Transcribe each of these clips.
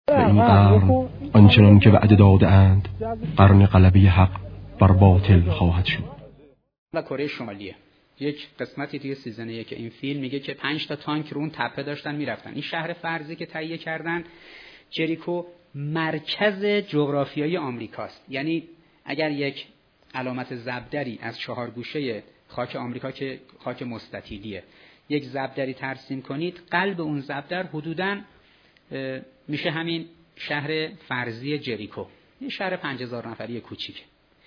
و این قرن آنچنان که وعده داده اند قرن غلبه حق بر باطل خواهد شد. و کره شمالیه یک قسمتی توی سیزن 1 این فیلم میگه که 5 تا تانک رو اون تپه داشتن میرفتن. این شهر فرضی که تهیه کردن جریکو مرکز جغرافیایی آمریکاست. یعنی اگر یک علامت ضربدری از 4 گوشه خاک آمریکا که خاک مستطیلیه یک ضربدری ترسیم کنید، قلب اون ضربدر حدوداً میشه همین شهر فرضی جریکو. این شهر 5000 نفری کوچیک.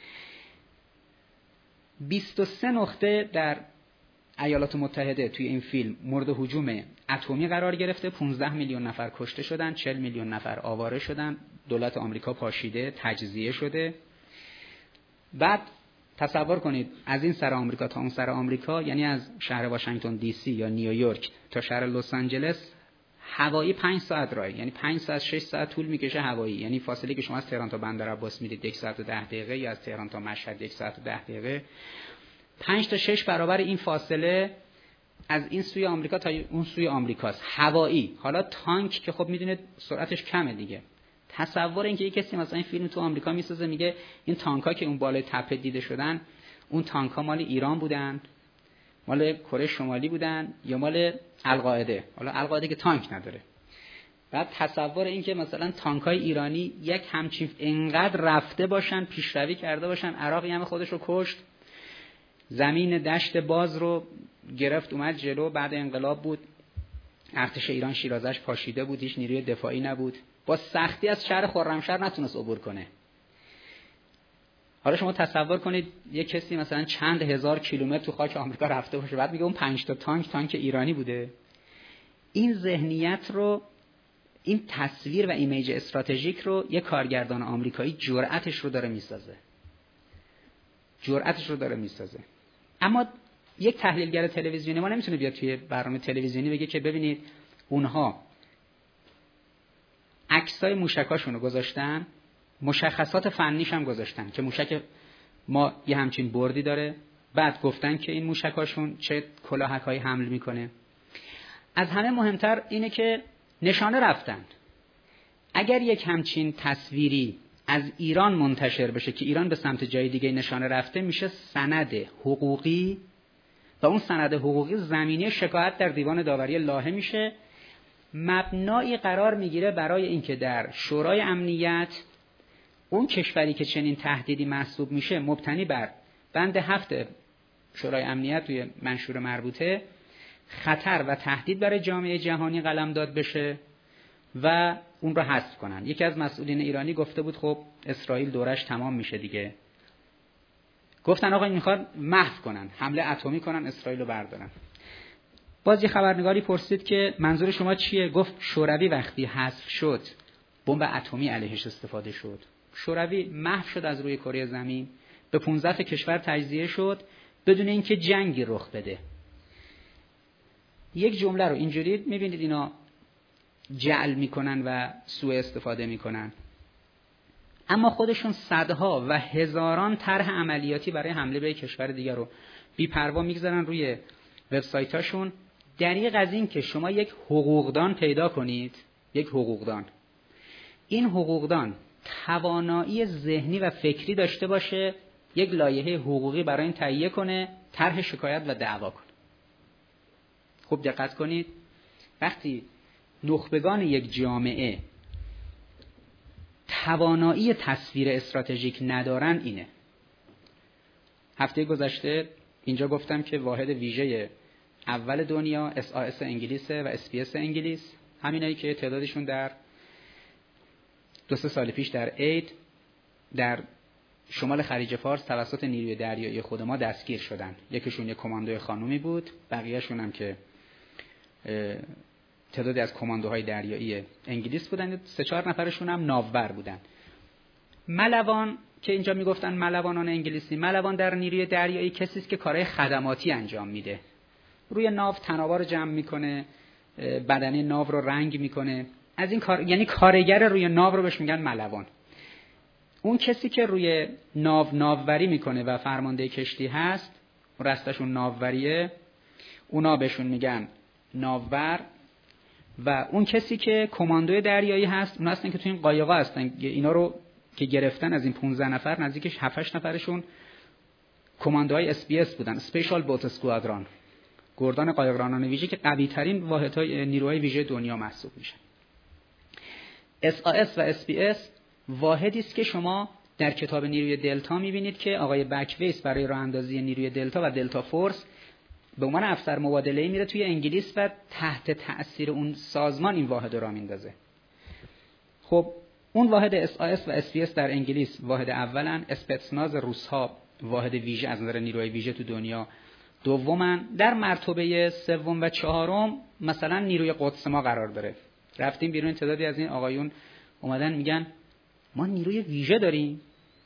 23 نقطه در ایالات متحده توی این فیلم مورد هجوم اتمی قرار گرفته. 15 میلیون نفر کشته شدن، 40 میلیون نفر آواره شدن، دولت آمریکا پاشیده، تجزیه شده. بعد تصور کنید از این سر آمریکا تا اون سر آمریکا، یعنی از شهر واشنگتن دی سی یا نیویورک تا شهر لس آنجلس هوایی 5 ساعت راه، یعنی 5 ساعت 6 ساعت طول میکشه هوایی. یعنی فاصله که شما از تهران تا بندر عباس میرید 1 ساعت و 10 دقیقه یا از تهران تا مشهد 1 ساعت و 10 دقیقه، 5 تا 6 برابر این فاصله از این سوی آمریکا تا اون سوی آمریکاست هوایی. حالا تانک که خب میدونید سرعتش کمه دیگه. تصور این که یک کسی مثلا این فیلم تو آمریکا میسازه میگه این تانکا که اون بالای تپه دیده شدن، اون تانکا مال ایران بودن، مال کره شمالی بودن یا مال القاعده. حالا القاعده که تانک نداره. بعد تصور این که مثلا تانکای ایرانی یک همچین انقدر رفته باشن، پیشروی کرده باشن، عراقی هم خودش رو کشت، زمین دشت باز رو گرفت اومد جلو. بعد انقلاب بود، ارتش ایران شیرازش پاشیده بود، هیچ نیروی دفاعی نبود، با سختی از شهر خرمشهر نتونست عبور کنه. حالا شما تصور کنید یک کسی مثلا چند هزار کیلومتر تو خاک آمریکا رفته باشه، بعد میگه اون 5 تا تانک ایرانی بوده. این ذهنیت رو، این تصویر و ایمیج استراتژیک رو یک کارگردان آمریکایی جرأتش رو داره میسازه. اما یک تحلیلگر تلویزیونی ما نمیتونه بیاد توی برنامه تلویزیونی بگه که ببینید اونها عکسای موشکاشون رو گذاشتن، مشخصات فنیش هم گذاشتن که موشک ما یه همچین بردی داره، بعد گفتن که این موشکاشون چه کلاهک‌هایی حمل میکنه. از همه مهمتر اینه که نشانه رفتن. اگر یک همچین تصویری از ایران منتشر بشه که ایران به سمت جای دیگه نشانه رفته، میشه سند حقوقی و اون سند حقوقی زمینه شکایت در دیوان داوری لاهه میشه، مبنایی قرار میگیره برای اینکه در شورای امنیت اون کشوری که چنین تهدیدی محسوب میشه مبتنی بر بند 7 شورای امنیت توی منشور مربوطه خطر و تهدید برای جامعه جهانی قلمداد بشه و اون رو حذف کنن. یکی از مسئولین ایرانی گفته بود خب اسرائیل دورش تمام میشه دیگه، گفتن آقا میخوان محو کنن، حمله اتمی کنن، اسرائیل رو بردارن. باز یه خبرنگاری پرسید که منظور شما چیه؟ گفت شوروی وقتی حذف شد بمب اتمی علیهش استفاده شد، شوروی محو شد از روی کره زمین، به 15 کشور تجزیه شد بدون اینکه جنگی رخ بده. یک جمله رو اینجوری میبینید اینا جعل میکنن و سوء استفاده میکنن، اما خودشون صدها و هزاران طرح عملیاتی برای حمله به کشور دیگر رو بی‌پروا میگذارن روی وبسایتاشون. دریغ از این که شما یک حقوقدان پیدا کنید، یک حقوقدان، این حقوقدان توانایی ذهنی و فکری داشته باشه یک لایحه حقوقی برای این تهیه کنه، طرح شکایت و دعوا کنه. خوب دقت کنید، وقتی نخبگان یک جامعه توانایی تصویر استراتژیک ندارن اینه. هفته گذشته اینجا گفتم که واحد ویژه اول دنیا SAS انگلیسه و SPS انگلیس، همینایی که تعدادشون در 2-3 سال پیش در عید در شمال خلیج فارس توسط نیروی دریایی خود ما دستگیر شدن. یکیشون یک کماندوی خانومی بود، بقیه‌شون هم که تعدادی از کماندوهای دریایی انگلیس بودن، 3-4 نفرشون هم ناوبر بودن. ملوان که اینجا میگفتن ملوانان انگلیسی، ملوان در نیروی دریایی کسی است که کارهای خدماتی انجام میده، روی ناو تنابا رو جمع میکنه، بدنه ناو رو رنگ میکنه، از این کار، یعنی کارگر روی ناو رو بهش میگن ملوان. اون کسی که روی ناووری میکنه و فرمانده کشتی هست، رستشون ناووریه، اونا بهشون میگن ناوور. و اون کسی که کماندوی دریایی هست اون هستن که تو این قایقا هستن. اینا رو که گرفتن از این 15 نفر نزدیک 7-8 نفرشون کماندوهای SBS بودن، اسپیشال بوت اسکوادران، گردان قایقرانان ویژه که قوی ترین واحدهای نیروهای ویژه دنیا محسوب میشن. SAS و SBS واحدی است که شما در کتاب نیروی دلتا میبینید که آقای بکویس برای راه اندازی نیروی دلتا و دلتا فورس به عنوان افسر مبادله‌ای میره توی انگلیس و تحت تأثیر اون سازمان این واحد رو میندازه. خب اون واحد SAS و SBS در انگلیس واحد اولن، اسپتسناز روس‌ها واحد ویژه از نظر نیروی ویژه تو دنیا دومن. در مرتبه سوم و چهارم مثلا نیروی قدس ما قرار داره. رفتیم بیرون تعدادی از این آقایون اومدن میگن ما نیروی ویژه داریم،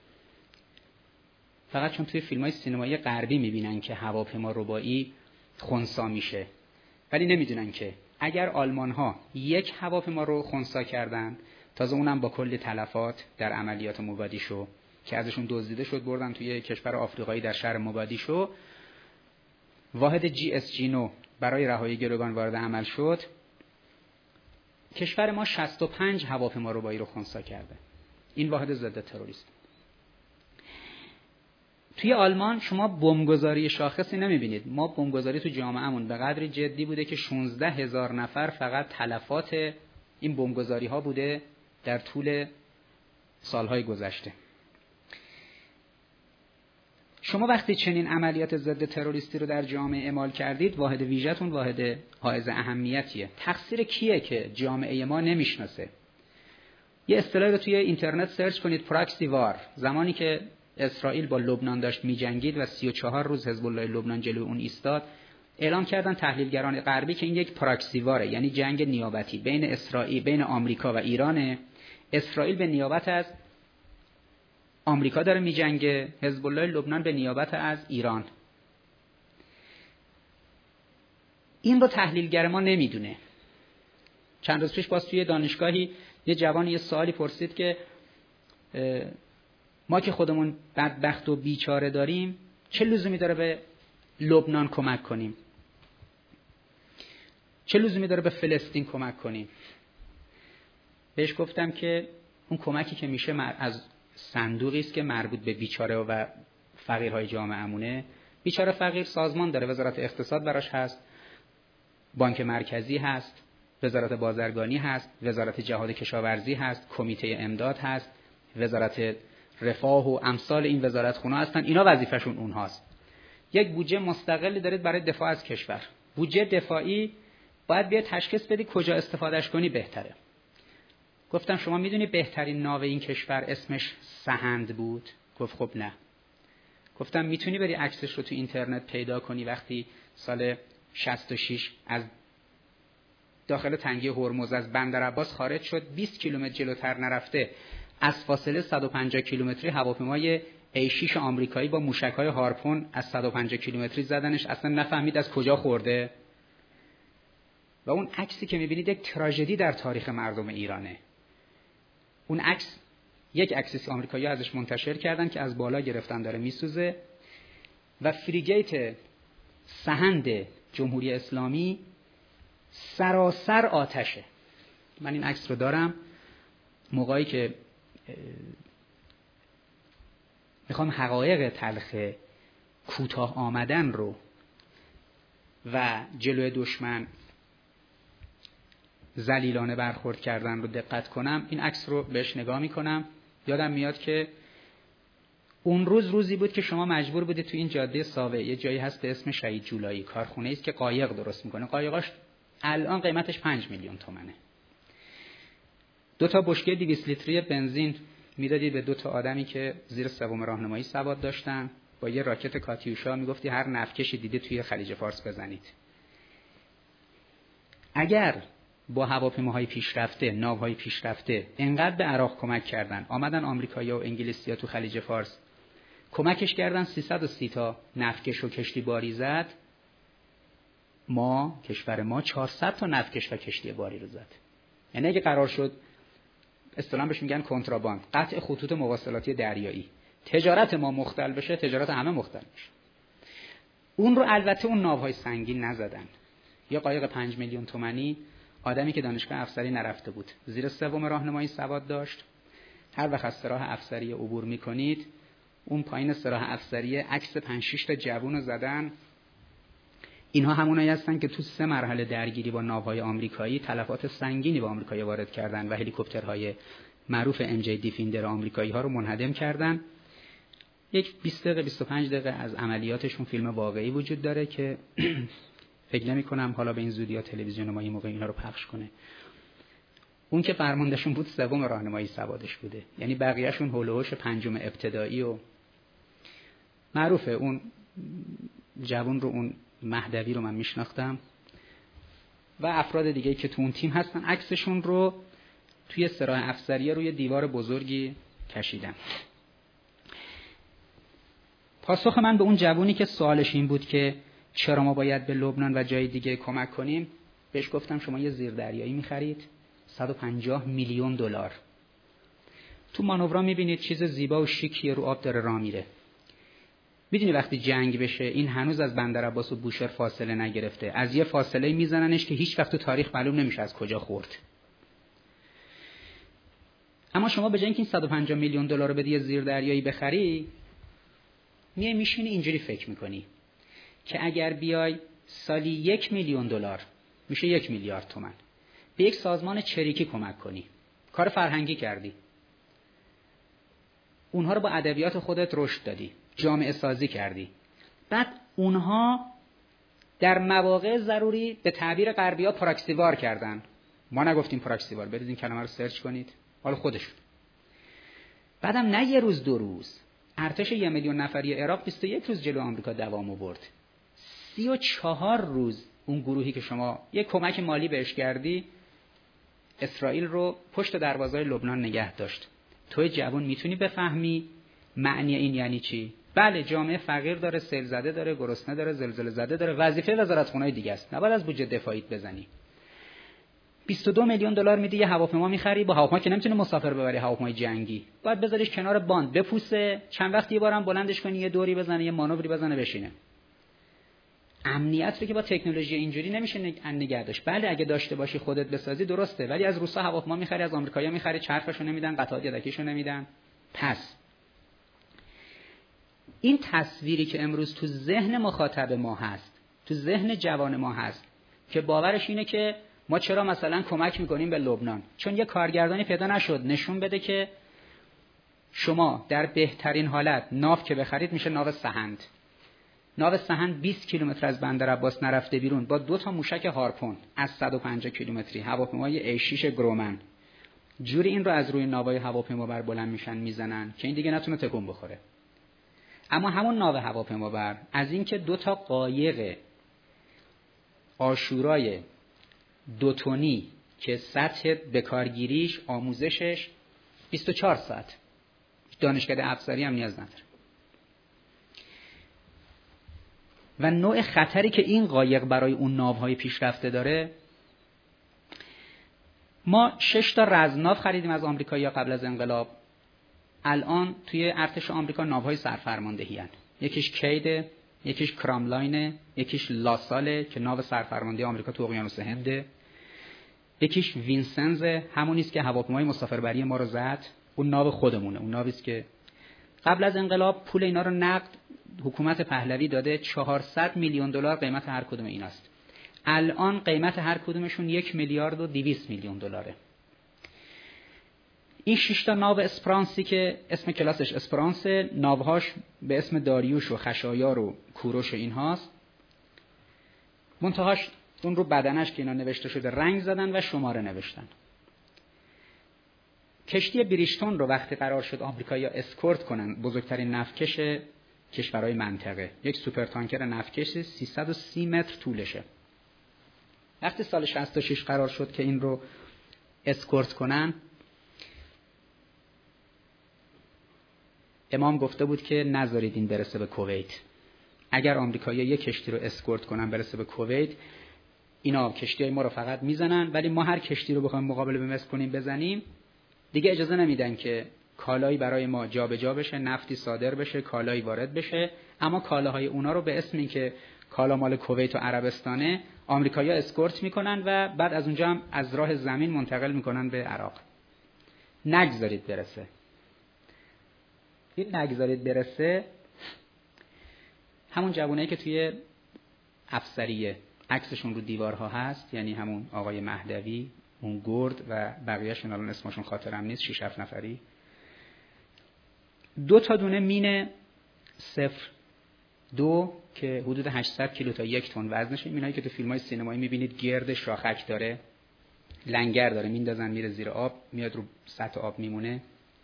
فقط چون توی فیلم‌های سینمایی غربی میبینن که هواپیما رباعی خنثی میشه، ولی نمیدونن که اگر آلمان‌ها یک هواپیما رو خنثی کردن، تازه اونم با کلی تلفات در عملیات موگادیشو که ازشون دزدیده شد بردن توی کشور آفریقایی در شهر موگادیشو، واحد GSG9 برای رهایی گروگان وارد عمل شد، کشور ما 65 هواپیما رباعی رو خنثی کرده. این واحد ضد تروریست. توی آلمان شما بمبگذاری شاخصی نمیبینید. ما بمبگذاری تو جامعهمون به قدری جدی بوده که 16,000 نفر فقط تلفات این بمبگذاری ها بوده در طول سالهای گذشته. شما وقتی چنین عملیات ضد تروریستی رو در جامعه اعمال کردید، واحد ویژه‌تون واحد حائز اهمیتیه. تقصیر کیه که جامعه ما نمیشناسه؟ یه اصطلاحی رو توی اینترنت سرچ کنید، پراکسی وار. زمانی که اسرائیل با لبنان داشت می‌جنگید و 34 روز حزب الله لبنان جلوی اون ایستاد، اعلام کردن تحلیلگران غربی که این یک پراکسی واره، یعنی جنگ نیابتی بین اسرائیل، بین آمریکا و ایران. اسرائیل به نیابت از آمریکا داره می‌جنگه، حزب الله لبنان به نیابت از ایران. این رو تحلیلگر ما نمیدونه. چند روز پیش باز توی دانشگاهی یه جوانی یه سوالی پرسید که ما که خودمون بدبخت و بیچاره داریم چه لزومی داره به لبنان کمک کنیم؟ چه لزومی داره به فلسطین کمک کنیم؟ بهش گفتم که اون کمکی که میشه از صندوقی است که مربوط به بیچاره و فقیرهای جامعه‌مونه. بیچاره فقیر سازمان داره، وزارت اقتصاد براش هست، بانک مرکزی هست، وزارت بازرگانی هست، وزارت جهاد کشاورزی هست، کمیته امداد هست، وزارت رفاه و امثال این وزارتخونه هستن. اینا وظیفه‌شون اونهاست. یک بودجه مستقلی دارید برای دفاع از کشور. بودجه دفاعی باید بیاد تشخیص بدی کجا استفادهش کنی بهتره. گفتم شما میدونی بهترین ناو این کشور اسمش سهند بود؟ گفت خب نه. گفتم میتونی بری عکسش رو تو اینترنت پیدا کنی وقتی سال 66 از داخل تنگه هرمز از بندر عباس خارج شد، 20 کیلومتر جلوتر نرفته از فاصله 150 کیلومتری هواپیمای A6 آمریکایی با موشک‌های هارپون از 150 کیلومتری زدنش، اصلا نفهمید از کجا خورده. و اون عکسی که می‌بینید یک تراژدی در تاریخ مردم ایرانه. اون عکس یک عکسی آمریکایی‌ها ازش منتشر کردن که از بالا گرفتن داره میسوزه و فریگیت سهند جمهوری اسلامی سراسر آتشه. من این عکس رو دارم. موقعی که میخوام حقایق تلخ کوتاه آمدن رو و جلوی دشمن ذلیلانه برخورد کردن رو دقت کنم، این عکس رو بهش نگاه میکنم، یادم میاد که اون روزی بود که شما مجبور بودید تو این جاده ساوه یه جایی هست به اسم شهید جولایی، کارخونه است که قایق درست میکنه. قایقاش الان قیمتش 5 میلیون تومنه. 2 تا بشکه 200 لیتری بنزین میدادید به 2 تا آدمی که زیر سوم راهنمایی سواد داشتن، با یه راکت کاتیوشا میگفتی هر نفتکشی دیده توی خلیج فارس بزنید. اگر با هواپیماهای پیشرفته، ناوهای پیشرفته انقدر به عراق کمک کردن، آمدن آمریکایی‌ها و انگلیسی‌ها تو خلیج فارس کمکش کردن، 330 تا نفتکش و کشتی باری زد، ما کشور ما 400 تا نفتکش و کشتی باری رو زد. یعنی اگه قرار شد اصطلاحاً بهش میگن کنتراباند، قطع خطوط مواصلاتی دریایی، تجارت ما مختل بشه، تجارت همه مختل میشه. اون رو البته اون ناوهای سنگین نزدن. یا قایق 5 میلیون تومانی آدمی که دانشگاه افسری نرفته بود، زیر سوم راهنمایی سواد داشت. هر وقت از سراح افسری عبور میکنید، اون پایین سراح افسری عکس 5-6 تا جوون رو زدن. اینها همونایی هستن که تو 3 مرحله درگیری با ناوهای آمریکایی تلفات سنگینی با آمریکایی وارد کردن و هلیکوپترهای معروف MJ دیفیندر آمریکایی ها رو منهدم کردن. یک 20 دقیقه 25 دقیقه از عملیاتشون فیلم واقعی وجود داره که فکر نمی‌کنم حالا به این زودی ها تلویزیون ما این موقع اینا رو پخش کنه. اون که فرماندهشون بود سوم راهنمایی سوادش بوده، یعنی بقیه‌شون هول و هوش 5 ابتدایی و معروفه. اون جوان رو، اون مهدوی رو من میشناختم و افراد دیگه که تو اون تیم هستن، عکسشون رو توی سراح افسریه روی دیوار بزرگی کشیدن. پاسخ من به اون جوانی که سوالش این بود که چرا ما باید به لبنان و جای دیگه کمک کنیم، بهش گفتم شما یه زیردریایی می‌خرید 150 میلیون دلار. تو مانورا می‌بینید چیز زیبا و شیکی رو آب داره راه میره. می‌دونی وقتی جنگ بشه این هنوز از بندر عباس و بوشهر فاصله نگرفته، از یه فاصله میزننش که هیچ وقت تو تاریخ معلوم نمیشه از کجا خورد. اما شما به جای اینکه این 150 میلیون دلار رو بدی یه زیردریایی بخری، میشینی اینجوری فکر میکنی که اگر بیای سالی 1 میلیون دلار میشه 1 میلیارد تومان به یک سازمان چریکی کمک کنی، کار فرهنگی کردی، اونها رو با ادبیات خودت رشد دادی، جامعه سازی کردی، بعد اونها در مواقع ضروری به تعبیر غربی‌ها پراکسیوار کردن. ما نگفتیم پراکسیوار، برید این کلمه رو سرچ کنید، حالا خودشون. بعدم نه یه روز 2 روز، ارتش 1 میلیون نفری عراق 21 روز جلو آمریکا دوام آورد. 34 روز اون گروهی که شما یک کمک مالی بهش کردی، اسرائیل رو پشت دروازه‌های لبنان نگه داشت. توی جوان میتونی بفهمی معنی این یعنی چی؟ بله، جامعه فقیر داره، سیل زده داره، گرسنه داره، زلزله زده داره، وظیفه وزارتخونه‌های دیگه است، نباید از بودجه دفاعیت بزنی. 22 میلیون دلار میدی یه هواپیما میخری، با هواپیما که نمیتونی مسافر ببری، هواپیمای جنگی، باید بذاریش کنار باند بپوسه، چند وقت یه بارم بلندش کنی، یه دوری بزنه، یه مانوری بزنه، بشینه. امنیت رو که با تکنولوژی اینجوری نمیشه نگه داشت. بله اگه داشته باشی خودت بسازی درسته، ولی از روسا هواپیما میخری، از آمریکایی‌ها میخری، چرخشو نمیدن، قطعات یدکیشو نمیدن. پس این تصویری که امروز تو ذهن مخاطب ما هست، تو ذهن جوان ما هست، که باورش اینه که ما چرا مثلا کمک میکنیم به لبنان، چون یه کارگردانی پیدا نشد نشون بده که شما در بهترین حالت ناو که بخرید میشه ناو سهند. ناو سهند 20 کیلومتر از بندر عباس نرفته بیرون با 2 تا موشک هارپون از 150 کیلومتری، هواپیمای A6 گرومن، جوری این رو از روی ناوهای هواپیمابر بلند میشن میزنن که این دیگه نتونه تکون بخوره. اما همون ناو هواپیمابر از اینکه 2 تا قایق آشورای 2 تنی که سطح بکارگیریش، آموزشش 24 ساعت، دانشکده افسری هم نیاز نداره. و نوع خطری که این قایق برای اون ناوهای پیشرفته داره، ما 6 تا رزمناو خریدیم از آمریکایی‌ها قبل از انقلاب. الان توی ارتش آمریکا ناوهای سرفرماندهی هستند. یکیش کیده، یکیش کراملاینه، یکیش لاساله که ناو سرفرماندهی آمریکا تو اقیانوس هنده، یکیش وینسنز، همونیست که هواپیمای مسافربری ما رو زد. اون ناو خودمونه، اون ناویست که قبل از انقلاب پول اینا رو نقد حکومت پهلوی داده، 400 میلیون دلار قیمت هر کدوم ایناست. الان قیمت هر کدومشون 1 میلیارد و 200 میلیون دلاره. این 6 تا ناو اسپرانسی که اسم کلاسش اسپرانس، ناوهاش به اسم داریوش و خشایار و کوروش و اینهاست. منتهاش اون رو بدنش که اینا نوشته شده رنگ زدن و شماره نوشتن. کشتی بریشتون رو وقتی قرار شد آمریکایی‌ها اسکورت کنن، بزرگترین نفتکش کشورهای منطقه، یک سوپر تانکر نفتکش 330 متر طولشه. وقتی سال 66 قرار شد که این رو اسکورت کنن، امام گفته بود که نذارید این برسه به کویت. اگر آمریکایی‌ها یک کشتی رو اسکورت کنن برسه به کویت، اینا کشتی‌های ما رو فقط میزنن، ولی ما هر کشتی رو بخوایم مقابله به مصر کنیم بزنیم، دیگه اجازه نمیدن که کالایی برای ما جابجا بشه، نفتی صادر بشه، کالایی وارد بشه. اما کالاهای اونا رو به اسم این که کالا مال کویت و عربستانه، آمریکایی‌ها اسکورت میکنن و بعد از اونجا هم از راه زمین منتقل میکنن به عراق. نگذارید برسه. این نگذارید برسه همون جوانایی که توی افسریه عکسشون رو دیوارها هست، یعنی همون آقای مهدوی، اون گرد و بقیه‌شون الان اسمشون خاطرم نیست، 6-7 نفری. 2 تا دونه مین 02 که حدود 800 کیلو تا 1 تن وزنشه، اینایی که تو فیلم‌های سینمایی می‌بینید گرد شاخک داره، لنگر داره، میندازن میره زیر آب، میاد رو سطح آب میمونه.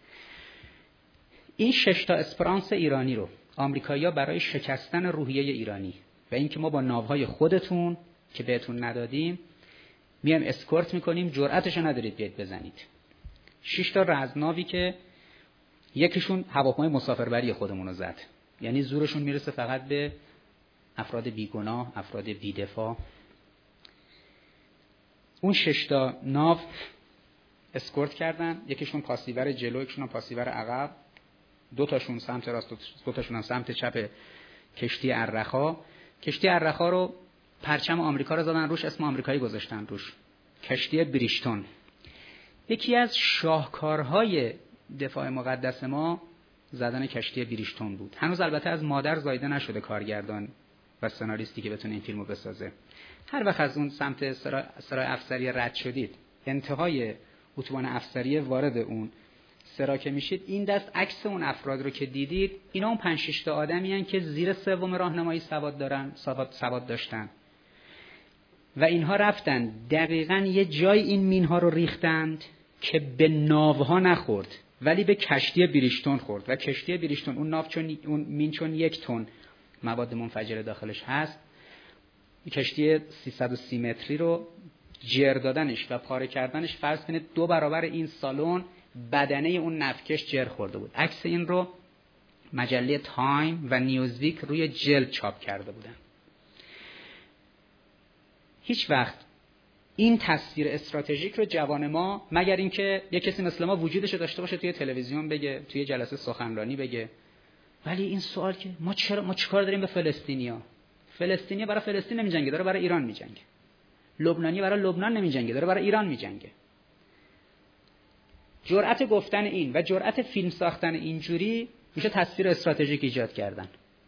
این 6 تا اسپرانس ایرانی رو آمریکایی‌ها برای شکستن روحیه ایرانی و اینکه ما با ناوهای خودتون که بهتون ندادیم میایم اسکورت میکنیم، جرأتشو ندارید بیاید بزنید. 6 تا رزمناوی که یکیشون هواپیمای مسافربری خودمون رو زد، یعنی زورشون میرسه فقط به افراد بیگناه، افراد بی‌دفاع. اون 6 تا ناو اسکورت کردن، یکیشون پاسیور جلو، یکیشون پاسیور عقب، 2 تاشون سمت راست، 2 تاشون هم سمت چپ کشتی ارخا. کشتی ارخا رو پرچم آمریکا رو زدن روش، اسم آمریکایی گذاشتن روش، کشتی بریشتون. یکی از شاهکارهای دفاع مقدس ما زدن کشتی بریشتون بود. هنوز البته از مادر زایده نشده کارگردان و سناریستی که بتونه این فیلمو بسازه. هر وقت از اون سمت سرای افسری رد شدید، انتهای اتوبان افسری وارد اون سرا که میشید، این دست عکس اون افراد رو که دیدید، اینا اون 5-6 تا آدمی هستن که زیر سوم راهنمایی سواد داشتن و اینها رفتن دقیقاً یه جای این مینها رو ریختند که به ناوها نخورد ولی به کشتی بریشتون خورد و کشتی بریشتون اون ناو اون مین چون 1 تن مواد منفجره داخلش هست، کشتی 330 متری رو جر دادنش و پاره کردنش فرض کنید 2 برابر این سالن بدنه اون نفتکش جر خورده بود. عکس این رو مجله تایم و نیوزویک روی جلد چاپ کرده بودن. هیچ وقت این تصویر استراتژیک رو جوان ما، مگر اینکه یک کسی مثل ما وجودش رو داشته باشه توی تلویزیون بگه، توی جلسه سخنرانی بگه، ولی این سوال که ما چیکار داریم به فلسطینیا؟ فلسطینی برای فلسطین نمی‌جنگه، داره برای ایران می‌جنگه. لبنانی برای لبنان نمی‌جنگه، داره برای ایران می‌جنگه. جرأت گفتن این و جرأت فیلم ساختن اینجوری میشه تصویر استراتژیک ایجاد کردن.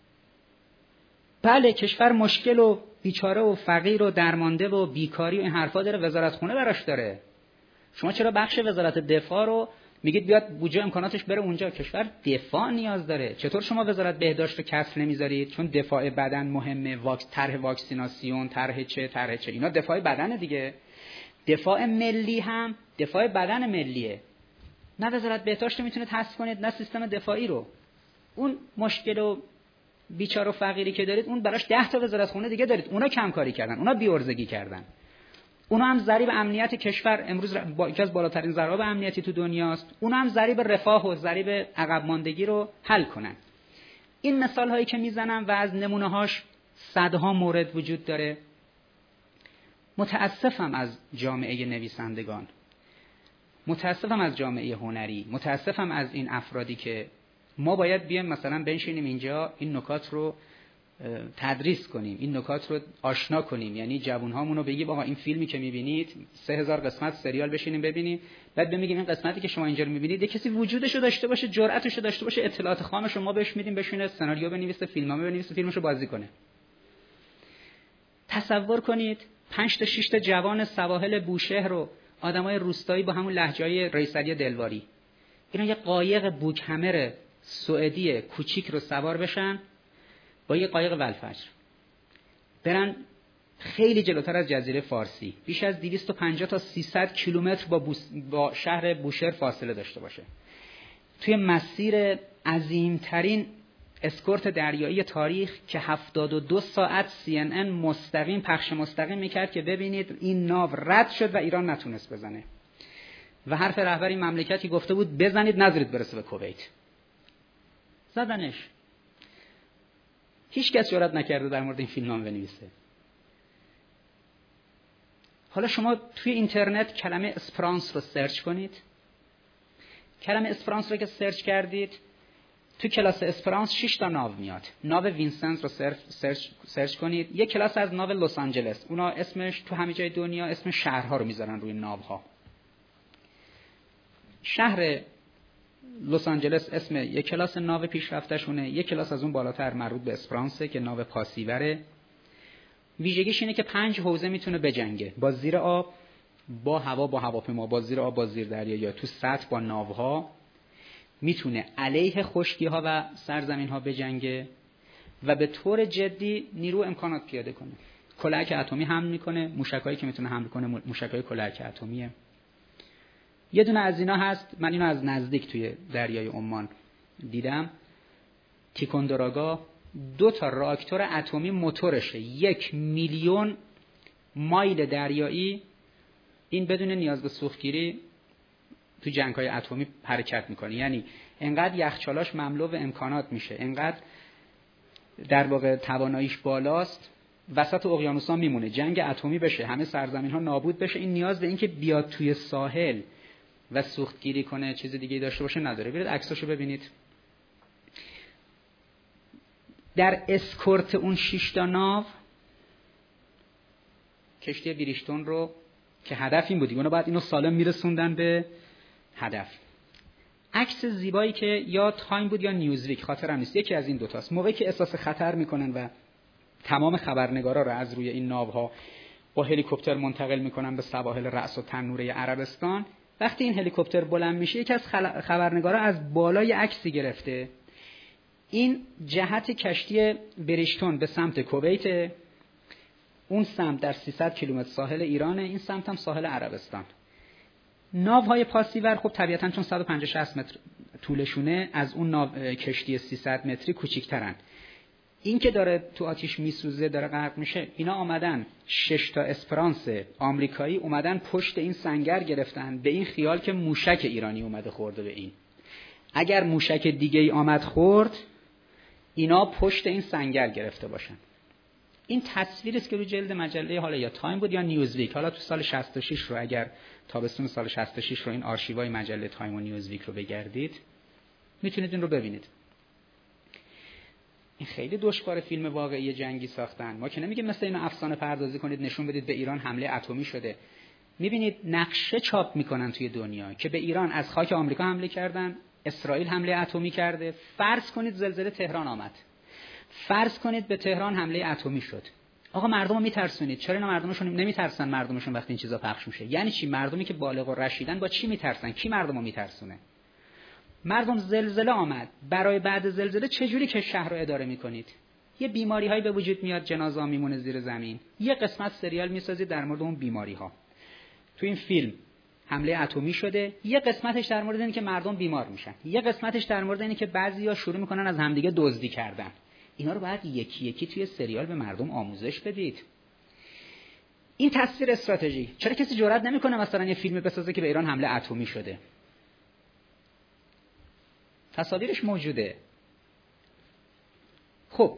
بله کشور مشکل و بیچاره و فقیر و درمانده و بیکاری و این حرفا داره، وزارت خونه براش داره. شما چرا بخش وزارت دفاع رو میگید بیاد بودجه امکاناتش بره اونجا؟ کشور دفاع نیاز داره. چطور شما وزارت بهداشت رو کسر نمیذارید؟ چون دفاع بدن مهمه، طرح واکسیناسیون، طرح چه اینا دفاع بدن دیگه. دفاع ملی هم دفاع بدن ملیه. نه وزارت بهداشت رو میتونه تصفیه کنید، نه سیستم دفاعی رو. اون مشکل و بیچاره و فقیری که دارید اون براش 10 تا وزارت خونه دیگه دارید. اونا کم کاری کردن، اونا بی‌عرضگی کردن. اونا هم ضریب امنیت کشور امروز یکی از بالاترین ضرایب امنیتی تو دنیاست. اونا هم ضریب رفاه و ضریب عقب ماندگی رو حل کنن. این مثال هایی که میزنم و از نمونه هاش صدها مورد وجود داره. متاسفم از جامعه نویسندگان، متاسفم از جامعه هنری، متاسفم از این افرادی که ما باید بیایم مثلا بنشینیم اینجا این نکات رو تدریس کنیم، این نکات رو آشنا کنیم. یعنی جوانهامون رو بگیم آقا این فیلمی که میبینید 3000 قسمت سریال بشینیم ببینیم، بعد بگیم این قسمتی که شما اینجا رو میبینید کسی وجودش رو داشته باشه، جرأتش رو داشته باشه، اطلاعات خامش رو ما بهش میدیم بشینه سناریو بنویسه، فیلمنامه بنویسه، فیلمش رو بازی کنه. تصور کنید 5 تا 6 تا جوان سواحل بوشهر رو آدمای روستایی با همون لهجه‌های رئیس علی دلواری اینا یه قایق بوکهمر سوئدی کوچیک رو سوار بشن با یه قایق ولفجر برن خیلی جلوتر از جزیره فارسی، بیش از 250 تا 300 کیلومتر با شهر بوشهر فاصله داشته باشه، توی مسیر عظیمترین اسکورت دریایی تاریخ که 72 ساعت CNN مستقیم پخش مستقیم میکرد که ببینید این ناو رد شد و ایران نتونست بزنه و حرف رهبر این مملکتی گفته بود بزنید نذارید برسه به کویت. زدنش. هیچ کس جرئت نکرده در مورد این فیلمنامه بنویسه. حالا شما توی اینترنت کلمه اسپرانس رو سرچ کنید. کلمه اسپرانس رو که سرچ کردید تو کلاس اسپرانس 6 تا ناو میاد. ناو وینسنت رو سرچ کنید. یک کلاس از ناو لس آنجلس، اونا اسمش تو همه جای دنیا اسم شهرها رو میذارن روی ناوها. شهر لس آنجلس اسم یک کلاس ناو پیشرفتشونه، یک کلاس از اون بالاتر مربوط به اسپرانسه که ناو پاسیوره. ویژگیش اینه که 5 حوزه میتونه بجنگه: با زیر آب، با هوا، با هواپیما، با زیر آب، با زیر دریا، یا تو سطح با ناوها. میتونه علیه خشکی‌ها و سرزمین‌ها بجنگه و به طور جدی نیرو امکانات پیاده کنه. کلاهک اتمی حمل میکنه، موشکایی که میتونه حمل کنه موشکای کلاهک اتمیه. یه دونه از اینا هست، من اینو از نزدیک توی دریای عمان دیدم، تیکوندراگا. 2 تا راکتور اتمی موتورشه، 1 میلیون مایل دریایی، این بدون نیاز به سوختگیری تو جنگ‌های اتمی حرکت میکنه. یعنی انقدر یخچالاش مملو به امکانات میشه، انقدر در واقع تواناییش بالاست، وسط اقیانوس‌ها میمونه، جنگ اتمی بشه، همه سرزمین‌ها نابود بشه، این نیاز به این که بیاد توی ساحل و سوختگیری کنه چیز دیگه داشته باشه نداره. برید عکساشو ببینید. در اسکورت اون 6 تا ناو، کشتی بریشتون رو که هدف این بود، اونا بعد اینو سالم میرسوندن به هدف. عکس زیبایی که یا تایم بود یا نیوزویک، خاطرم نیست، یکی از این دوتاست. موقعی که احساس خطر میکنن و تمام خبرنگارا رو از روی این ناوها با هلیکوپتر منتقل میکنن به سواحل رأس و تنوره عربستان، وقتی این هلیکوپتر بلند میشه، یکی از خبرنگارا از بالای عکسی گرفته، این جهت کشتی بریشتون به سمت کویت، اون سمت در 300 کیلومتر ساحل ایرانه، این سمت هم ساحل عربستان. ناوهای پاسیور خب طبیعتاً چون 150-60 متر طولشونه، از اون ناو کشتی 300 متری کوچیک‌ترن. این که داره تو آتیش میسوزه، داره غرق میشه، اینا آمدن 6 تا اسپرانس آمریکایی اومدن پشت این سنگر گرفتن، به این خیال که موشک ایرانی اومده خورده به این. اگر موشک دیگه ای آمد خورد، اینا پشت این سنگر گرفته باشن. این تصویری است که رو جلد مجله حالا یا تایم بود یا نیوزویک، حالا تو سال 66 رو، اگر تابستون سال 66 رو این آرشیوهای مجله تایم و نیوزویک رو بگردید میتونید این رو ببینید. این خیلی دشوار فیلم واقعی جنگی ساختن. ما که نمیگیم مثل اینو افسانه پردازی کنید نشون بدید به ایران حمله اتمی شده. میبینید نقشه چاپ میکنن توی دنیا که به ایران از خاک آمریکا حمله کردن، اسرائیل حمله اتمی کرده. فرض کنید زلزله تهران آمد، فرض کنید به تهران حمله اتمی شد. آقا مردمو میترسونید. چرا اینا مردمشون نمیترسن؟ مردمشون وقتی این چیزا پخش میشه. یعنی چی؟ مردمی که بالغ و رشیدن با چی میترسن؟ کی مردمو میترسونه؟ مردم زلزله آمد، برای بعد زلزله چه جوری که شهر رو اداره میکنید؟ یه بیماری‌هایی به وجود میاد، جنازه میمونه زیر زمین. یه قسمت سریال میسازید در مورد اون بیماری‌ها. تو این فیلم حمله اتمی شده، یه قسمتش در مورد اینه که مردم بیمار میشن، یه قسمتش در مورد اینه که بعضیا شروع میکنن از همدیگه دزدی کردن. اینا رو باید یکی یکی توی سریال به مردم آموزش بدید. این تصویر استراتژی. چرا کسی جرئت نمیکنه مثلا یه فیلم بسازه که به ایران حمله اتمی شده؟ تصاویرش موجوده. خب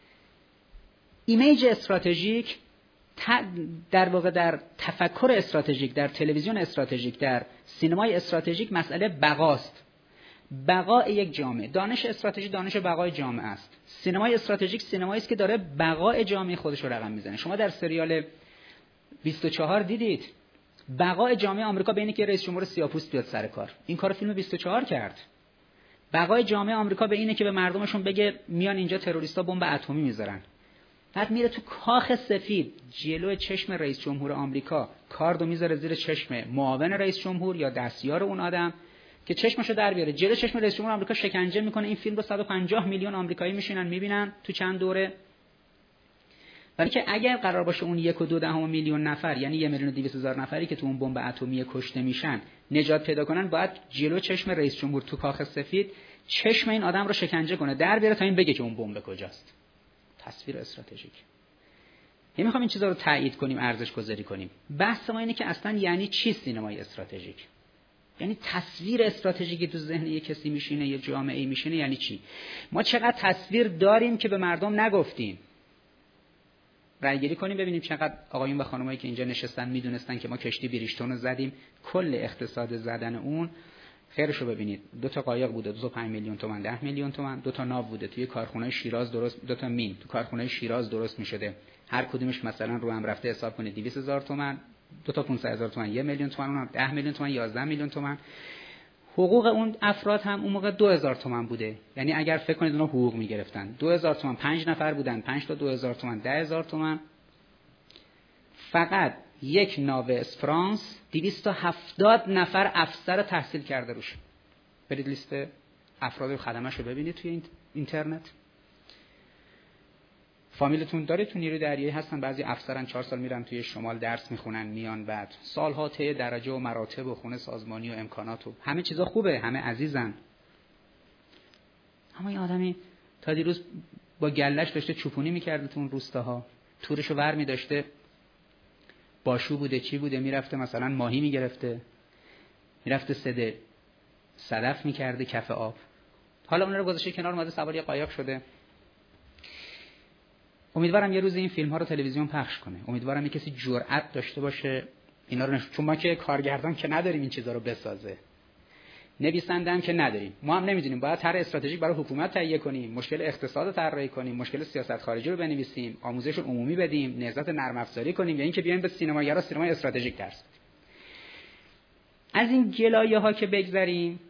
ایمیج استراتژیک در واقع در تفکر استراتژیک، در تلویزیون استراتژیک، در سینمای استراتژیک مسئله بقاست. بقای یک جامعه. دانش استراتژی دانش بقای جامعه است. سینمای استراتژیک سینمایی است که داره بقای جامعه خودش رو رقم میزنه. شما در سریال 24 دیدید بقای جامعه آمریکا به اینه که رئیس جمهور سیاه‌پوست بیاد سر کار. این کار فیلم 24 کرد. بقای جامعه آمریکا به اینه که به مردمشون بگه میان اینجا تروریستا بمب اتمی میذارن. بعد میره تو کاخ سفید جلوی چشم رئیس جمهور آمریکا کاردو میذاره زیر چشم معاون رئیس جمهور یا دستیار اون آدم که چشمشو در بیاره. جلوی چشم رئیس جمهور آمریکا شکنجه میکنه. این فیلم رو 150 میلیون آمریکایی میشینن میبینن تو چند دوره. ولی که اگر قرار باشه اون 1.2 میلیون نفر، یعنی 1,200,000 نفری که تو اون بمب اتمی کشته میشن نجات پیدا کنن، باید جلوی چشم رئیس جمهور تو کاخ سفید چشم این آدم رو شکنجه کنه در بیاره تا این بگه که اون بمب کجاست. تصویر استراتژیک. نمیخوام این چیزا رو تایید کنیم، ارزش گذاری کنیم. بحث ما اینه که اصلا یعنی چی سینمای استراتژیک؟ یعنی تصویر استراتژیکی تو ذهن یک کسی میشینه، یه جامعه‌ای میشینه، یعنی چی؟ ما چقدر تصویر داریم که به مردم نگفتیم؟ رأی‌گیری کنیم ببینیم چقدر آقایون و خانمایی که اینجا نشستن میدونستن که ما کشتی بریشتون رو زدیم. کل اقتصاد زدن اون خیرشو ببینید، 2 تا قایق بوده، 2 تا 5 میلیون تومان، 10 میلیون تومان، 2 تا ناو بوده توی کارخونه شیراز درست، 2 تا مین تو کارخونه شیراز درست می‌شده، هر کدومش مثلا رو هم رفته حساب کنید 200,000 تومان، 2 تا 500,000 تومان، 1 میلیون تومان، اونم 10 میلیون تومان، 11 میلیون تومان. حقوق اون افراد هم اون موقع 2000 تومان بوده. یعنی اگر فکر کنید اونا حقوق می‌گرفتن 2000 تومان، 5 نفر بودن، 5 تا 2000 تومان، 10000 تومان. فقط یک ناو اسفرانس 270 نفر افسر تحصیل کرده روش. برید لیست افراد خدمه‌اش رو ببینید توی اینترنت. فامیلتون داره تو نیروی دریایی هستن، بعضی افسرن 4 سال میرن توی شمال درس میخونن میان، بعد سالها طی درجه و مراتب و خونه سازمانی و امکانات و همه چیزا خوبه، همه عزیزن. اما این آدمی تا دیروز با گلش داشته چوپونی میکرده تو اون روستاها، تورشو ور می‌داشته، باشو بوده چی بوده، میرفته مثلا ماهی میگرفته، میرفته سده صدف میکرده کف آب. حالا اون رو گذاشته کنار، اومده سوار یه قایق شده. امیدوارم یه روز این فیلم ها رو تلویزیون پخش کنه. امیدوارم یه کسی جرأت داشته باشه اینا رو چون ما که کارگردان که نداریم این چیزا رو بسازه، نویسنده هم که نداریم، ما هم نمیدونیم باید طرح استراتژیک برای حکومت تهیه کنیم، مشکل اقتصاد رو طراحی کنیم، مشکل سیاست خارجی رو بنویسیم، آموزش عمومی بدیم، نهضت نرم افزاری کنیم، یا اینکه بیایم به سینماگرا سینمای استراتژیک درس. از این گلایه‌ها که بگذریم،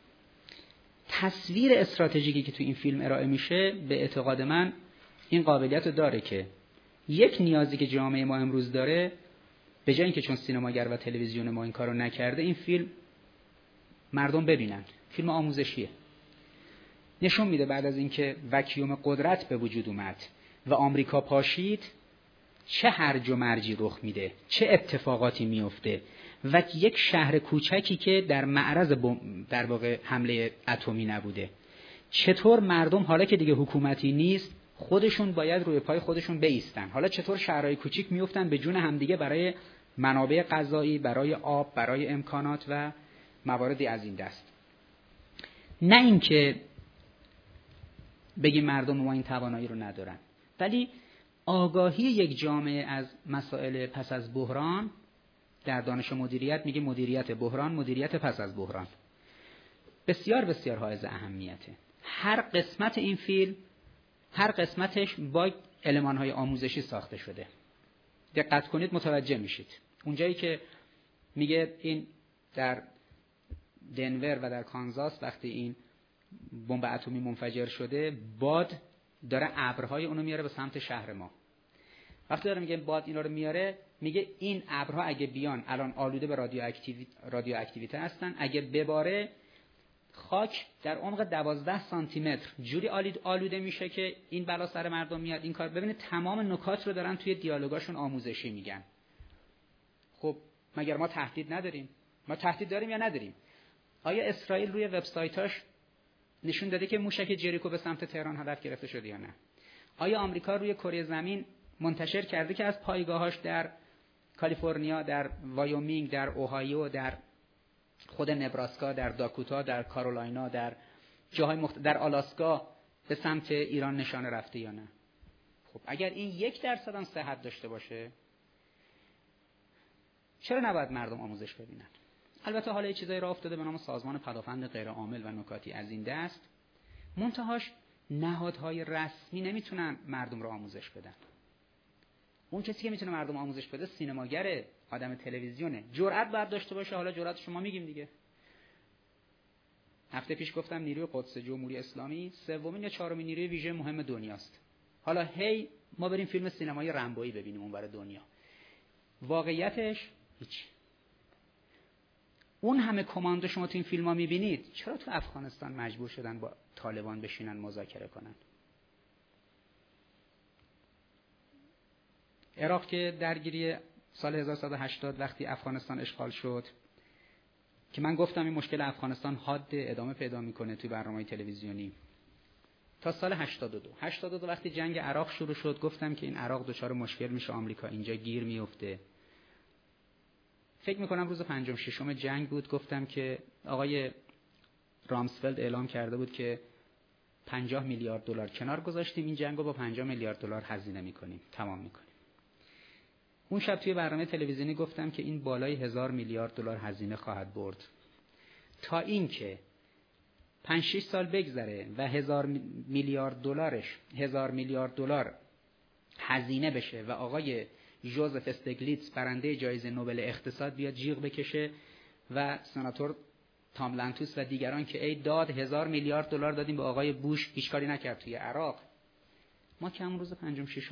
تصویر استراتژیکی که تو این فیلم ارائه میشه به اعتقاد من این قابلیت رو داره که یک نیازی که جامعه ما امروز داره، به جای اینکه چون سینماگر و تلویزیون ما این کارو نکرده، این فیلم مردم ببینن. فیلم آموزشیه. نشون میده بعد از اینکه وکیوم قدرت به وجود اومد و آمریکا پاشید، چه هرج و مرجی رخ میده، چه اتفاقاتی میفته و یک شهر کوچکی که در معرض در واقع حمله اتمی نبوده، چطور مردم حالا که دیگه حکومتی نیست خودشون باید روی پای خودشون بایستن، حالا چطور شهرهای کوچیک میافتن به جون همدیگه برای منابع غذایی، برای آب، برای امکانات و مواردی از این دست. نه اینکه بگیم مردم ما این توانایی رو ندارن، ولی آگاهی یک جامعه از مسائل پس از بحران، در دانش مدیریت میگه مدیریت بحران، مدیریت پس از بحران، بسیار بسیار حائز اهمیته. هر قسمت این فیلم، هر قسمتش با المان‌های آموزشی ساخته شده. دقت کنید متوجه میشید. اونجایی که میگه این در دنور و در کانزاس وقتی این بمب اتمی منفجر شده، باد داره ابرهای اونو میاره به سمت شهر ما. وقتی داره میگه باد اینا رو میاره، میگه این ابرها اگه بیان الان آلوده به رادیواکتیویته هستن، اگه بباره خاک در عمق 12 سانتی متر جوری آلوده میشه که این بلا سر مردم میاد. این کار ببینید تمام نکات رو دارن توی دیالوگاشون آموزشی میگن. خب مگر ما تهدید نداریم؟ ما تهدید داریم یا نداریم؟ آیا اسرائیل روی وبسایتاش نشون داده که موشک جریکو به سمت تهران هدف گرفته شده یا نه؟ آیا آمریکا روی کره زمین منتشر کرده که از پایگاهاش در کالیفرنیا، در وایومینگ، در اوهایو، در خود نبراسکا، در داکوتا، در کارولاینا، در جاهای در آلاسکا به سمت ایران نشانه رفته یا نه؟ خب اگر این 1% هم صحت داشته باشه، چرا نباید مردم آموزش ببینن؟ البته حالا یه چیزایی راه افتاده به نام سازمان پدافند غیر عامل و نکاتی از این دست، منتهاش نهادهای رسمی نمیتونن مردم رو آموزش بدن. اون کسی که میتونه مردم آموزش بده سینماگره، آدم تلویزیونه. جرأت باید داشته باشه. حالا جرأت شما میگیم دیگه. هفته پیش گفتم نیروی قدس جمهوری اسلامی 3 یا 4 نیروی ویژه مهم دنیاست. حالا هی ما بریم فیلم سینمایی رمبویی ببینیم اونور دنیا. واقعیتش هیچ. اون همه کماندو شما تو این فیلم‌ها می‌بینید، چرا تو افغانستان مجبور شدن با طالبان بشینن مذاکره کنن؟ عراق که درگیری سال 1180 وقتی افغانستان اشغال شد، که من گفتم این مشکل افغانستان حاد ادامه پیدا میکنه توی برنامه‌های تلویزیونی تا سال 82 وقتی جنگ عراق شروع شد، گفتم که این عراق دچار مشکل میشه، آمریکا اینجا گیر میفته. فکر میکنم روز 5-6 جنگ بود، گفتم که آقای رامسفلد اعلام کرده بود که 50 میلیارد دلار کنار گذاشتیم، این جنگو با 50 میلیارد دلار هزینه میکنیم، تمام میکنیم. اون شب توی برنامه تلویزیونی گفتم که این بالای 1000 میلیارد دلار هزینه خواهد برد. تا اینکه 5-6 سال بگذره و 1000 میلیارد دلار هزینه بشه و آقای ژوزف استگلیتز برنده جایزه نوبل اقتصاد بیاد جیغ بکشه و سناتور تام لانتوس و دیگران که ای داد 1000 میلیارد دلار دادیم به آقای بوش هیچ کاری نکرد توی عراق. ما که همون روز 5-6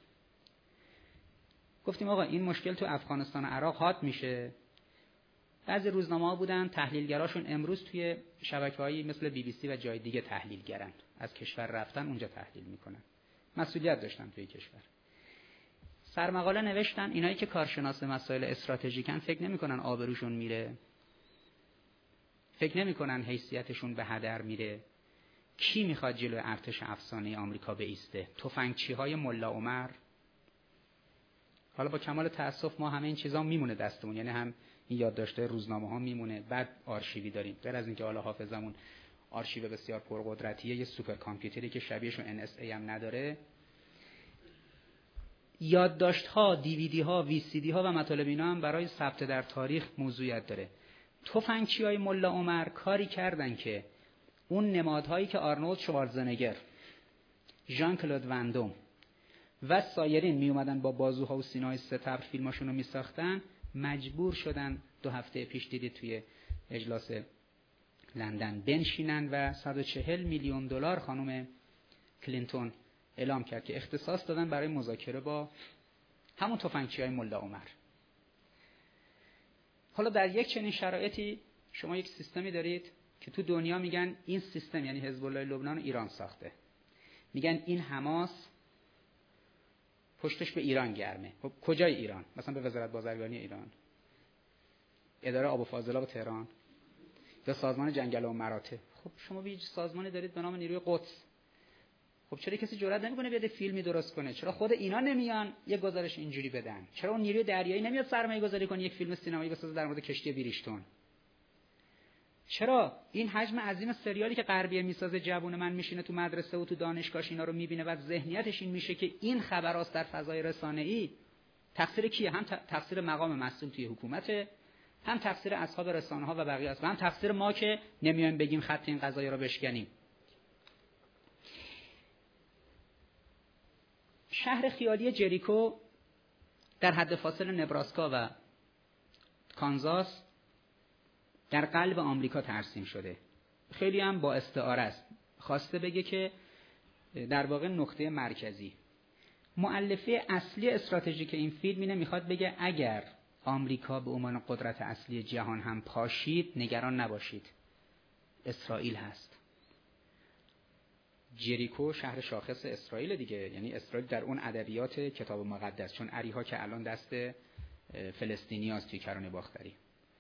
گفتیم آقا این مشکل تو افغانستان و عراق حاد میشه. بعضی روزنامه‌ها بودن تحلیلگراشون امروز توی شبکه‌هایی مثل BBC و جای دیگه تحلیلگرن، از کشور رفتن اونجا تحلیل میکنن، مسئولیت داشتن توی کشور. سرمقاله نوشتن اینایی که کارشناس مسائل استراتژیکن فکر نمیکنن آبروشون میره، فکر نمیکنن حیثیتشون به هدر میره. کی میخواد جلوی ارتش افسانه آمریکا بایسته؟ تفنگچی‌های ملا عمر. حالا با کمال تأسف ما همه این چیزا میمونه دستمون، یعنی هم این یادداشت‌های روزنامه‌ها میمونه، بعد آرشیوی داریم، غیر از اینکه حالا حافظمون آرشیو بسیار پرقدرتیه، یه سوپر کامپیوتری که شبیهشون NSA هم نداره. یادداشت‌ها، DVDها، VCDها و مطالب اینا هم برای ثبت در تاریخ موضوعیت داره. تفنگچی‌های ملا عمر کاری کردن که اون نمادهایی که آرنولد شوارزنگر، ژان کلود وندوم و سایرین می اومدن با بازوها و سینه‌های ستبر فیلماشون رو میساختن، مجبور شدن 2 هفته پیش دیدید توی اجلاس لندن بنشینن و 140 میلیون دلار خانم کلینتون اعلام کرد که اختصاص دادن برای مذاکره با همون تفنگچی‌های ملا عمر. حالا در یک چنین شرایطی شما یک سیستمی دارید که تو دنیا میگن این سیستم، یعنی حزب الله لبنان رو ایران ساخته، میگن این حماس پشتش به ایران گرمه. خب کجای ایران؟ مثلا به وزارت بازرگانی ایران، اداره آب و فاضلاب تهران، یا سازمان جنگل و مراتع. خب شما یه سازمانی دارید به نام نیروی قدس. خب چرا کسی جرئت نمیکنه بیاد فیلمی درست کنه؟ چرا خود اینا نمیان یه گزارش اینجوری بدن؟ چرا اون نیروی دریایی نمیاد سرمایه‌گذاری کنه یک فیلم سینمایی بسازه در مورد کشتی بیریشتون؟ چرا این حجم عظیم سریالی که غربیه میسازه جوون من میشینه تو مدرسه و تو دانشگاهش اینا رو میبینه و ذهنیتش این میشه که این خبراست در فضای رسانه‌ای؟ تقصیر کیه؟ هم تقصیر مقام مسئول توی حکومته، هم تقصیر اصحاب رسانه‌ها و بقیه است، و هم تقصیر ما که نمیایم بگیم خط این قضایا رو بشکنیم. شهر خیالی جریکو در حد فاصل نبراسکا و کانزاس در قلب آمریکا ترسیم شده. خیلی هم با استعاره است. خواسته بگه که در واقع نقطه مرکزی. مؤلفه اصلی استراتژیک این فیلم اینه، میخواد بگه اگر آمریکا به عنوان قدرت اصلی جهان هم پاشید نگران نباشید، اسرائیل هست. جریکو شهر شاخص اسرائیل دیگه، یعنی اسرائیل در اون ادبیات کتاب مقدس، چون عریها که الان دست فلسطینیاست توی کرانه باختری.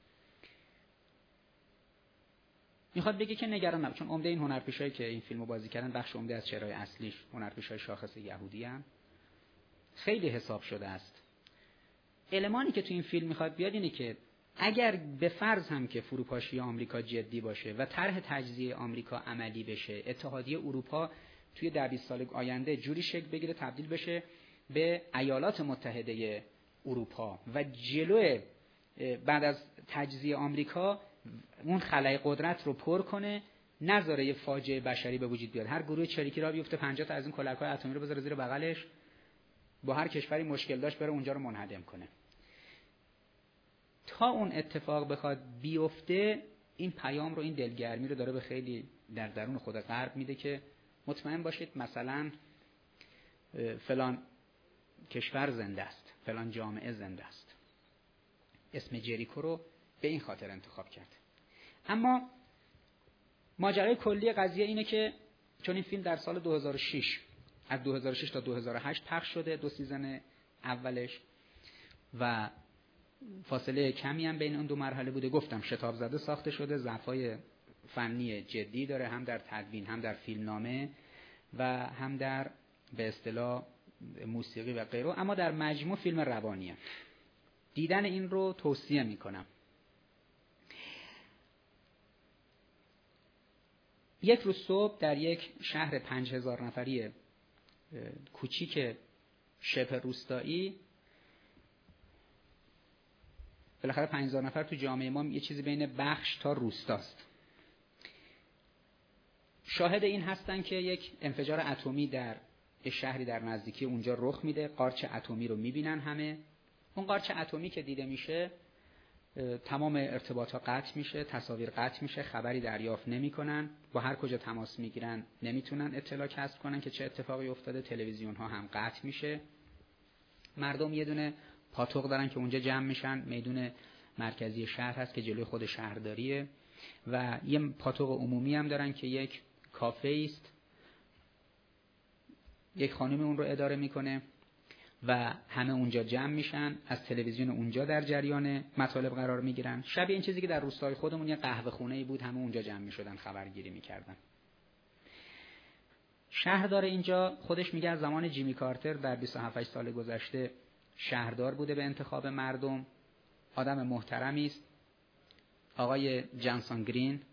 میخواد بگه که نگران نباشید، چون عمده این هنرپیشایی که این فیلمو بازی کردن بخش عمده از چهره‌های اصلیش هنرپیشای شاخص یهودی ان، خیلی حساب شده است. المانی که تو این فیلم میخواد بیاد اینه که اگر به فرض هم که فروپاشی آمریکا جدی باشه و طرح تجزیه آمریکا عملی بشه، اتحادیه اروپا توی 10-20 سال آینده جوری شکل بگیره تبدیل بشه به ایالات متحده اروپا و جلو بعد از تجزیه آمریکا اون خلای قدرت رو پر کنه، نذاره یه فاجعه بشری به وجود بیاد. هر گروه چریکی را بیفته 50 تا از این کلک‌های اتمی رو بذاره زیر بغلش، با هر کشوری مشکل داشت بره اونجا رو منهدم کنه. تا اون اتفاق بخواد بیفته، این پیام رو، این دلگرمی رو داره به خیلی در درون خود غرب میده که مطمئن باشید مثلا فلان کشور زنده است، فلان جامعه زنده است. اسم جریکو رو به این خاطر انتخاب کرد. اما ماجرای کلی قضیه اینه که چون این فیلم در سال 2006 از 2006 تا 2008 پخش شده، 2 سیزن اولش، و فاصله کمی هم بین اون 2 مرحله بوده. گفتم شتاب زده ساخته شده، ضعف‌های فنی جدی داره، هم در تدوین، هم در فیلمنامه و هم در به اصطلاح موسیقی و غیره، اما در مجموع فیلم روانیه. دیدن این رو توصیه میکنم. یک روز صبح در یک شهر 5000 نفری کوچیک شبه روستایی بالاخره 5000 نفر تو جامعه ما یه چیزی بین بخش تا روستاست. شاهد این هستن که یک انفجار اتمی در شهری در نزدیکی اونجا رخ میده، قارچ اتمی رو میبینن همه. اون قارچ اتمی که دیده میشه تمام ارتباطات قطع میشه، تصاویر قطع میشه، خبری دریافت نمیکنن، با هر کجا تماس میگیرن نمیتونن اطلاع کسب کنن که چه اتفاقی افتاده، تلویزیون ها هم قطع میشه. مردم یه دونه پاتوق دارن که اونجا جمع میشن، میدون مرکزی شهر هست که جلوی خود شهرداریه و یه پاتوق عمومی هم دارن که یک کافه است، یک خانم اون رو اداره میکنه و همه اونجا جمع میشن، از تلویزیون اونجا در جریان مطالب قرار میگیرن. شبیه این چیزی که در روستای خودمون یه قهوه خونه‌ای بود، همه اونجا جمع میشدن خبرگیری میکردن. شهردار اینجا خودش میگه از زمان جیمی کارتر در 27 سال گذشته شهردار بوده به انتخاب مردم، آدم محترمی است. آقای جانسون گرین